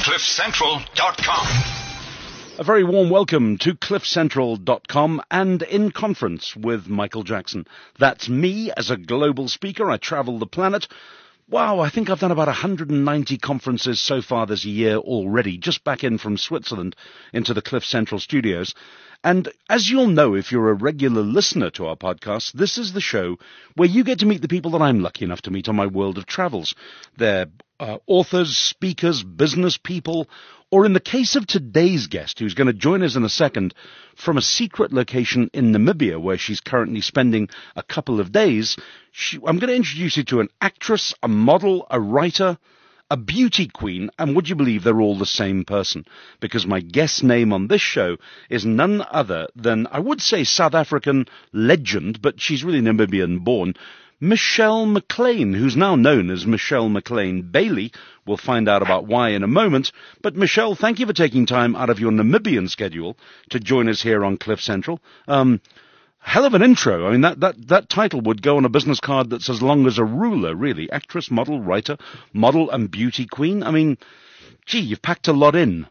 CliffCentral.com. A very warm welcome to CliffCentral.com and In Conference with Michael Jackson. That's me as a global speaker. I travel the planet. Wow, I think I've done about 190 conferences so far this year already, just back in from Switzerland into the Cliff Central studios. And as you'll know if you're a regular listener to our podcast, this is the show where you get to meet the people that I'm lucky enough to meet on my world of travels. They're authors, speakers, business people, or in the case of today's guest, who's going to join us in a second, from a secret location in Namibia where she's currently spending a couple of days, I'm going to introduce you to an actress, a model, a writer, a beauty queen, and would you believe they're all the same person? Because my guest name on this show is none other than, I would say, South African legend, but she's really Namibian born, Michelle McLean, who's now known as Michelle McLean Bailey. We'll find out about why in a moment. But Michelle, thank you for taking time out of your Namibian schedule to join us here on Cliff Central. Hell of an intro. I mean, that title would go on a business card that's as long as a ruler, really. Actress, model, writer, model and beauty queen. I mean, gee, you've packed a lot in.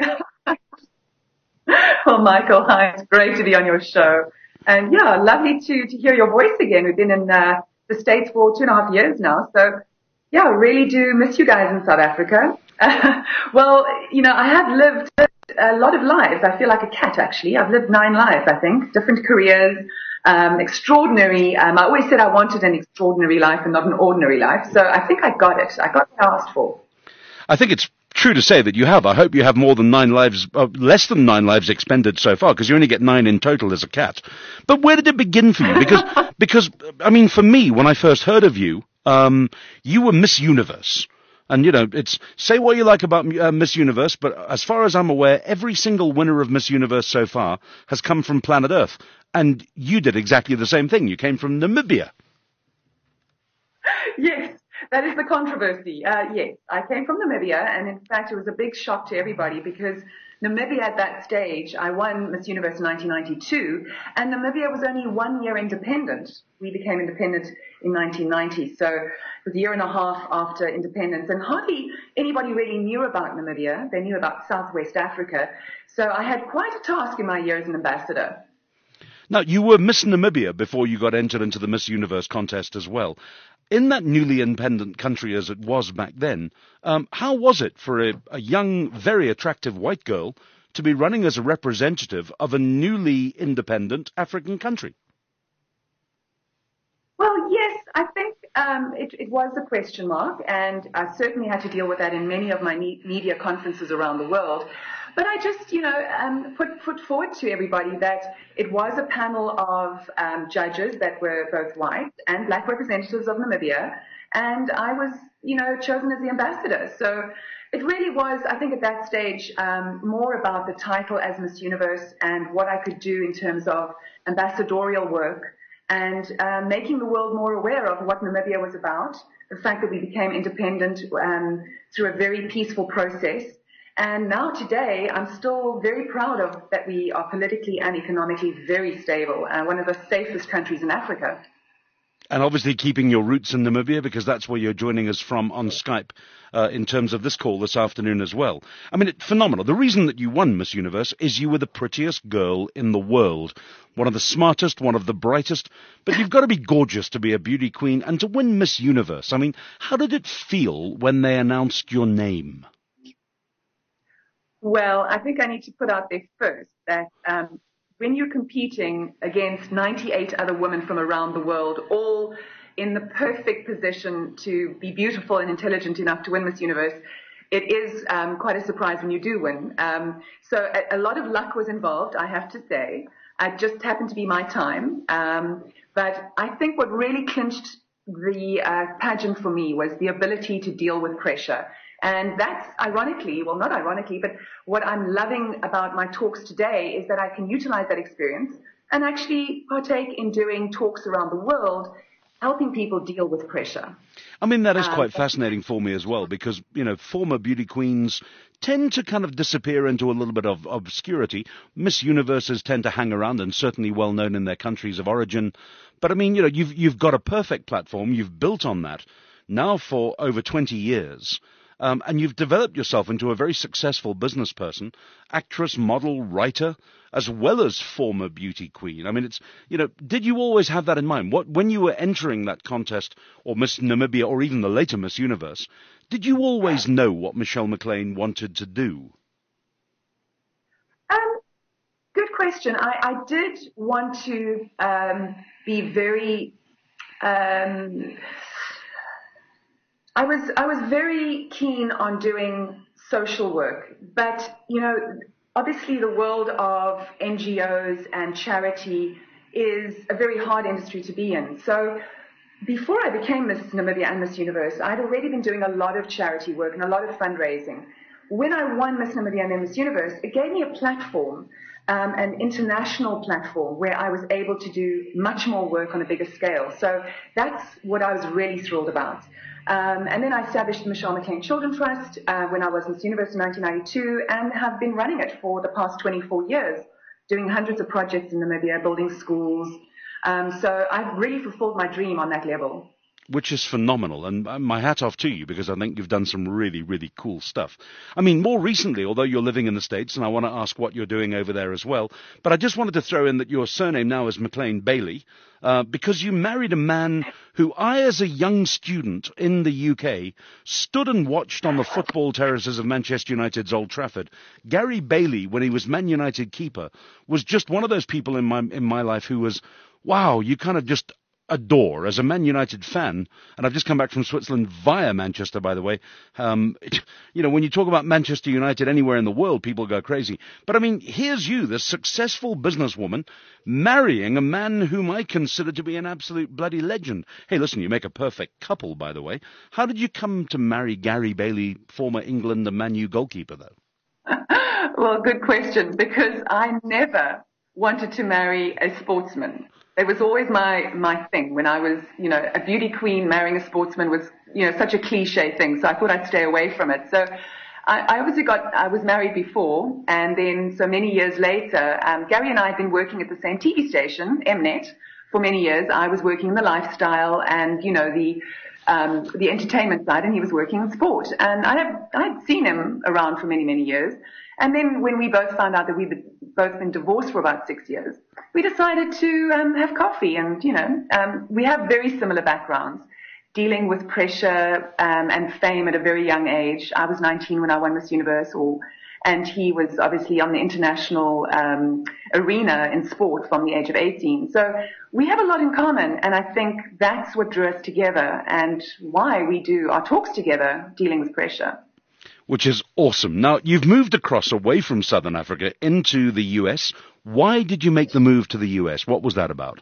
Well, Michael, hi. It's great to be on your show. And yeah, lovely to hear your voice again. We've been in the States for 2.5 years now. So yeah, I really do miss you guys in South Africa. Well, you know, I have lived a lot of lives. I feel like a cat, actually. I've lived 9 lives, I think, different careers. Extraordinary. I always said I wanted an extraordinary life and not an ordinary life. So I think I got it. I got what I asked for. I think it's true to say that you have. I hope you have more than 9 lives, less than 9 lives expended so far, because you only get 9 in total as a cat. But where did it begin for you? Because I mean, for me, when I first heard of you, you were Miss Universe. And, you know, it's say what you like about Miss Universe, but as far as I'm aware, every single winner of Miss Universe so far has come from planet Earth. And you did exactly the same thing. You came from Namibia. Yes, that is the controversy. Yes, I came from Namibia, and in fact, it was a big shock to everybody because Namibia at that stage, I won Miss Universe in 1992, and Namibia was only 1 year independent. We became independent in 1990, so it was a year and a half after independence, and hardly anybody really knew about Namibia. They knew about Southwest Africa, so I had quite a task in my year as an ambassador. Now, you were Miss Namibia before you got entered into the Miss Universe contest as well. In that newly independent country as it was back then, how was it for a young, very attractive white girl to be running as a representative of a newly independent African country? Well, yes, I think it was a question mark, and I certainly had to deal with that in many of my media conferences around the world. But I just, you know, put forward to everybody that it was a panel of judges that were both white and black representatives of Namibia, and I was, you know, chosen as the ambassador. So it really was, I think at that stage, more about the title as Miss Universe and what I could do in terms of ambassadorial work and making the world more aware of what Namibia was about, the fact that we became independent through a very peaceful process. And now today, I'm still very proud of that we are politically and economically very stable, one of the safest countries in Africa. And obviously keeping your roots in Namibia, because that's where you're joining us from on Skype in terms of this call this afternoon as well. I mean, it's phenomenal. The reason that you won Miss Universe is you were the prettiest girl in the world, one of the smartest, one of the brightest. But you've got to be gorgeous to be a beauty queen and to win Miss Universe. I mean, how did it feel when they announced your name? Well, I think I need to put out there first that when you're competing against 98 other women from around the world, all in the perfect position to be beautiful and intelligent enough to win Miss Universe, it is quite a surprise when you do win. So a lot of luck was involved, I have to say. It just happened to be my time. But I think what really clinched the pageant for me was the ability to deal with pressure. And that's ironically, well, not ironically, but what I'm loving about my talks today is that I can utilize that experience and actually partake in doing talks around the world, helping people deal with pressure. I mean, that is quite fascinating for me as well, because, you know, former beauty queens tend to kind of disappear into a little bit of obscurity. Miss Universes tend to hang around and certainly well known in their countries of origin. But I mean, you know, you've got a perfect platform. You've built on that now for over 20 years. and you've developed yourself into a very successful business person, actress, model, writer, as well as former beauty queen. I mean, did you always have that in mind? When you were entering that contest, or Miss Namibia, or even the later Miss Universe, did you always know what Michelle McLean wanted to do? Good question. I did want to be very. I was very keen on doing social work, but obviously the world of NGOs and charity is a very hard industry to be in. So before I became Miss Namibia and Miss Universe, I'd already been doing a lot of charity work and a lot of fundraising. When I won Miss Namibia and then Miss Universe, it gave me a platform, an international platform where I was able to do much more work on a bigger scale. So that's what I was really thrilled about. And then I established the Michelle McLean Children Trust when I was Miss Universe in 1992 and have been running it for the past 24 years, doing hundreds of projects in Namibia, building schools. So I've really fulfilled my dream on that level. Which is phenomenal, and my hat off to you, because I think you've done some really, really cool stuff. I mean, more recently, although you're living in the States, and I want to ask what you're doing over there as well, but I just wanted to throw in that your surname now is McLean Bailey, because you married a man who I, as a young student in the UK, stood and watched on the football terraces of Manchester United's Old Trafford. Gary Bailey, when he was Man United keeper, was just one of those people in my life who was, wow, you kind of just adore as a Man United fan, and I've just come back from Switzerland via Manchester, by the way. When you talk about Manchester United anywhere in the world, people go crazy. But I mean, here's you, this successful businesswoman, marrying a man whom I consider to be an absolute bloody legend. Hey, listen, you make a perfect couple, by the way. How did you come to marry Gary Bailey, former England and Man U goalkeeper, though? Well, good question, because I never wanted to marry a sportsman. It was always my thing. When I was, a beauty queen, marrying a sportsman was, such a cliche thing. So I thought I'd stay away from it. So I was married before, and then so many years later, Gary and I had been working at the same TV station, Mnet, for many years. I was working in the lifestyle and, the entertainment side, and he was working in sport. And I'd seen him around for many, many years. And then when we both found out that we'd both been divorced for about 6 years, we decided to have coffee. And, we have very similar backgrounds, dealing with pressure and fame at a very young age. I was 19 when I won Miss Universe, and he was obviously on the international arena in sport from the age of 18. So we have a lot in common, and I think that's what drew us together and why we do our talks together, dealing with pressure. Which is awesome. Now, you've moved across away from Southern Africa into the US. Why did you make the move to the US? What was that about?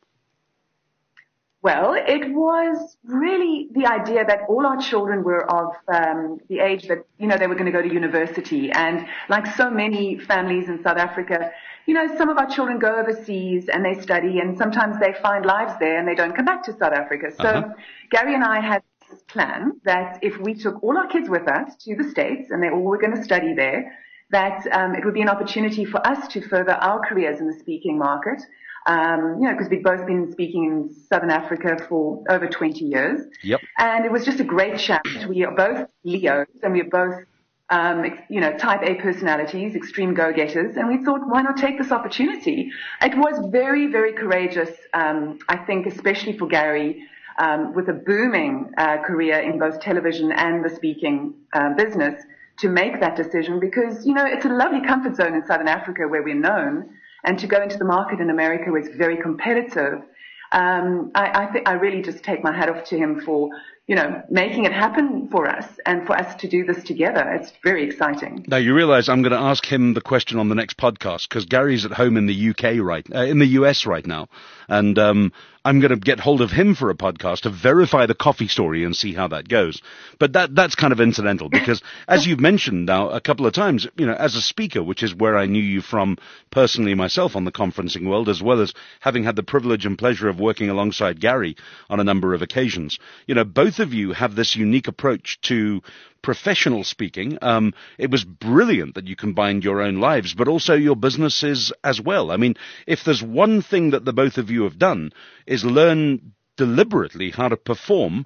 Well, it was really the idea that all our children were of the age that, they were going to go to university. And like so many families in South Africa, some of our children go overseas and they study, and sometimes they find lives there and they don't come back to South Africa. So Gary and I had this plan that if we took all our kids with us to the States and they all were going to study there, that it would be an opportunity for us to further our careers in the speaking market. Because we've both been speaking in Southern Africa for over 20 years. Yep. And it was just a great chat. We are both Leos and we are both, type A personalities, extreme go-getters. And we thought, why not take this opportunity? It was very, very courageous, I think, especially for Gary, with a booming career in both television and the speaking business, to make that decision because, it's a lovely comfort zone in Southern Africa where we're known. And to go into the market in America was very competitive. I think I really just take my hat off to him for, making it happen for us and for us to do this together. It's very exciting. Now, you realize I'm going to ask him the question on the next podcast because Gary's at home in the in the US right now. And I'm going to get hold of him for a podcast to verify the coffee story and see how that goes. But that's kind of incidental because, as you've mentioned now a couple of times, as a speaker, which is where I knew you from personally myself on the conferencing world, as well as having had the privilege and pleasure of working alongside Gary on a number of occasions. Both of you have this unique approach to professional speaking. It was brilliant that you combined your own lives, but also your businesses as well. I mean, if there's one thing that the both of you have done is learn deliberately how to perform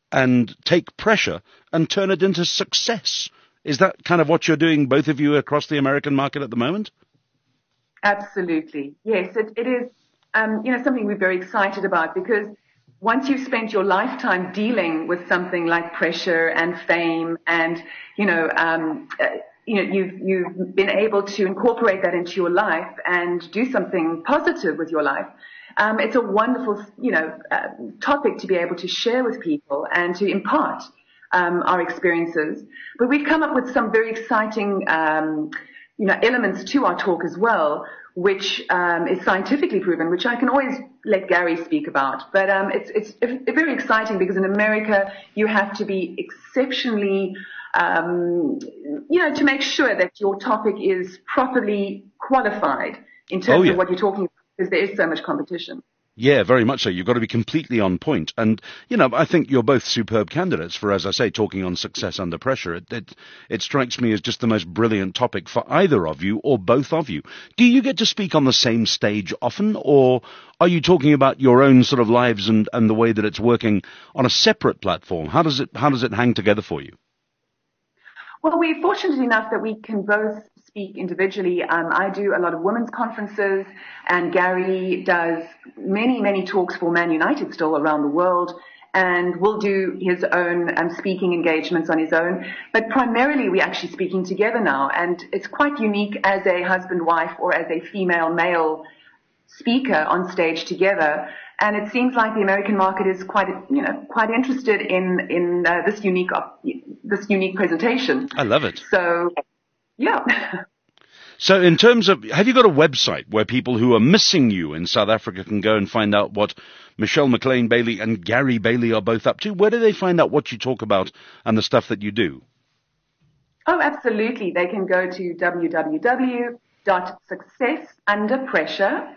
and take pressure and turn it into success. Is that kind of what you're doing, both of you, across the American market at the moment? Absolutely. Yes, it is, something we're very excited about, because once you've spent your lifetime dealing with something like pressure and fame and, you've been able to incorporate that into your life and do something positive with your life. It's a wonderful, topic to be able to share with people and to impart our experiences. But we've come up with some very exciting, elements to our talk as well, which is scientifically proven, which I can always let Gary speak about. But it's very exciting because in America you have to be exceptionally, to make sure that your topic is properly qualified in terms of what you're talking about, because there is so much competition. Yeah, very much so. You've got to be completely on point. And, I think you're both superb candidates for, as I say, talking on success under pressure. It strikes me as just the most brilliant topic for either of you or both of you. Do you get to speak on the same stage often, or are you talking about your own sort of lives and the way that it's working on a separate platform? How does it hang together for you? Well, we're fortunate enough that we can both speak individually. I do a lot of women's conferences, and Gary does many, many talks for Man United still around the world, and will do his own speaking engagements on his own. But primarily we're actually speaking together now, and it's quite unique as a husband-wife or as a female-male speaker on stage together. And it seems like the American market is quite interested in this unique presentation. I love it. So, yeah. So in terms of, have you got a website where people who are missing you in South Africa can go and find out what Michelle McLean Bailey and Gary Bailey are both up to? Where do they find out what you talk about and the stuff that you do? Oh, absolutely. They can go to www.successunderpressure.com.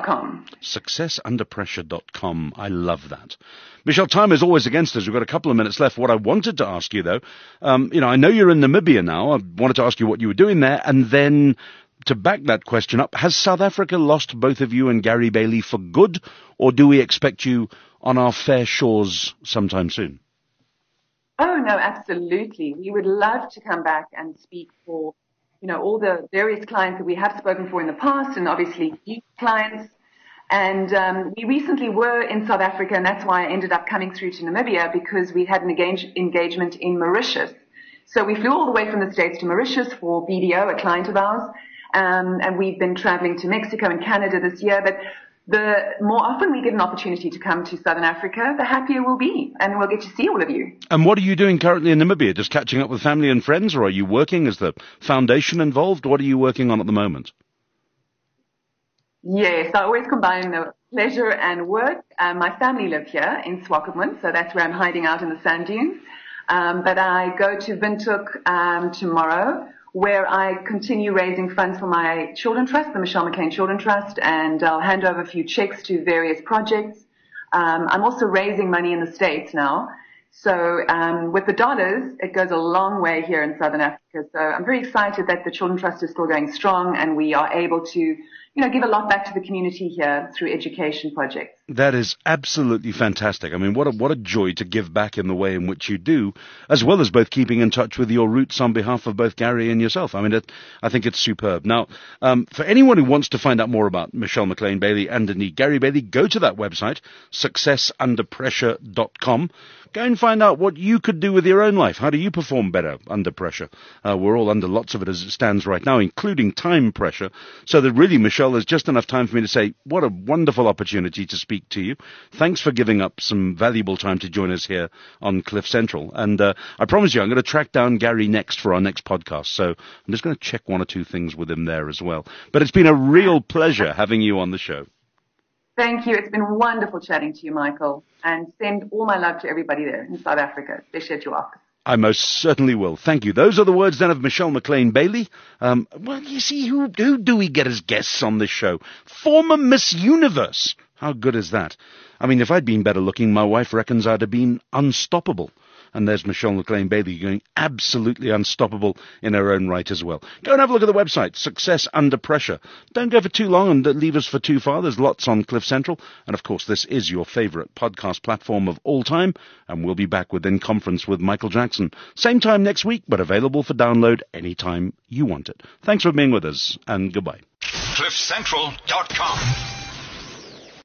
Successunderpressure.com. I love that. Michelle, time is always against us. We've got a couple of minutes left. What I wanted to ask you, though, I know you're in Namibia now. I wanted to ask you what you were doing there. And then to back that question up, has South Africa lost both of you and Gary Bailey for good? Or do we expect you on our fair shores sometime soon? Oh, no, absolutely. We would love to come back and speak for all the various clients that we have spoken for in the past, and obviously new clients. And we recently were in South Africa, and that's why I ended up coming through to Namibia, because we had an engagement in Mauritius. So we flew all the way from the States to Mauritius for BDO, a client of ours. And we've been traveling to Mexico and Canada this year. But the more often we get an opportunity to come to Southern Africa, the happier we'll be, and we'll get to see all of you. And what are you doing currently in Namibia? Just catching up with family and friends, or are you working? Is the foundation involved? What are you working on at the moment? Yes, I always combine the pleasure and work. My family live here in Swakopmund, so that's where I'm hiding out in the sand dunes. But I go to Windhoek tomorrow, where I continue raising funds for my children trust, the Michelle McLean Children Trust, and I'll hand over a few checks to various projects. I'm also raising money in the States now. So with the dollars, it goes a long way here in Southern Africa. So I'm very excited that the Children Trust is still going strong, and we are able to give a lot back to the community here through education projects. That is absolutely fantastic. I mean, what a joy to give back in the way in which you do, as well as both keeping in touch with your roots on behalf of both Gary and yourself. I mean, I think it's superb. Now, for anyone who wants to find out more about Michelle McLean Bailey and indeed Gary Bailey, go to that website, successunderpressure.com. Go and find out what you could do with your own life. How do you perform better under pressure? We're all under lots of it as it stands right now, including time pressure. So that really, Michelle, there's just enough time for me to say, what a wonderful opportunity to speak to you. Thanks for giving up some valuable time to join us here on Cliff Central. And I promise you, I'm going to track down Gary next for our next podcast. So I'm just going to check one or two things with him there as well. But it's been a real pleasure having you on the show. Thank you. It's been wonderful chatting to you, Michael. And send all my love to everybody there in South Africa, especially at your office. I most certainly will. Thank you. Those are the words then of Michelle McLean Bailey. Well, you see, who do we get as guests on this show? Former Miss Universe. How good is that? I mean, if I'd been better looking, my wife reckons I'd have been unstoppable. And there's Michelle McLean-Bailey going absolutely unstoppable in her own right as well. Go and have a look at the website, Success Under Pressure. Don't go for too long and leave us for too far. There's lots on Cliff Central. And of course, this is your favorite podcast platform of all time. And we'll be back with In Conference with Michael Jackson. Same time next week, but available for download anytime you want it. Thanks for being with us, and goodbye. CliffCentral.com